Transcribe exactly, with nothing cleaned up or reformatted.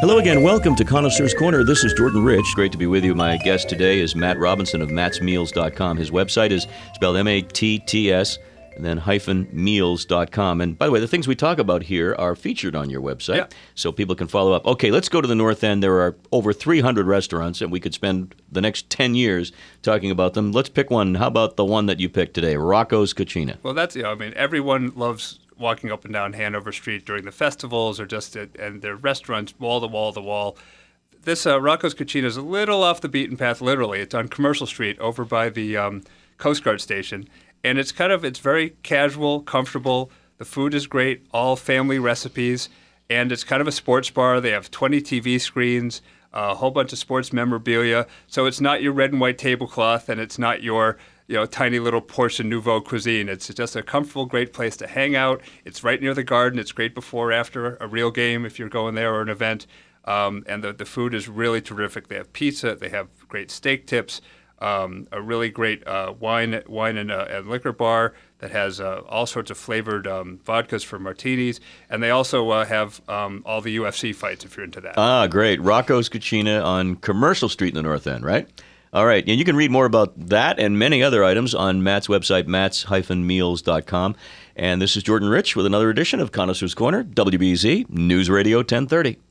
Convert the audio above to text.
Hello again. Welcome to Connoisseur's Corner. This is Jordan Rich. Great to be with you. My guest today is Matt Robinson of Matts Meals dot com. His website is spelled M A T T S and then hyphen meals dot com. And by the way, the things we talk about here are featured on your website, yeah. so people can follow up. Okay, let's go to the North End. There are over three hundred restaurants, and we could spend the next ten years talking about them. Let's pick one. How about the one that you picked today, Rocco's Cucina? Well, that's, you know, I mean, everyone loves walking up and down Hanover Street during the festivals or just at, and their restaurants, wall to wall to wall. This uh, Rocco's Cucina is a little off the beaten path, literally. It's on Commercial Street over by the um, Coast Guard station. And it's kind of, it's very casual, comfortable. The food is great, all family recipes. And it's kind of a sports bar. They have twenty T V screens, a whole bunch of sports memorabilia. So it's not your red and white tablecloth, and it's not your, you know, tiny little portion nouveau cuisine. It's just a comfortable, great place to hang out. It's right near the garden. It's great before or after a real game if you're going there or an event. Um, and the, the food is really terrific. They have pizza. They have great steak tips. Um, a really great uh, wine, wine and, uh, and liquor bar that has uh, all sorts of flavored um, vodkas for martinis, and they also uh, have um, all the U F C fights if you're into that. Ah, great! Rocco's Cucina on Commercial Street in the North End, right? All right, and you can read more about that and many other items on Matt's website, Matts Meals dot com. And this is Jordan Rich with another edition of Connoisseur's Corner, W B Z News Radio ten thirty.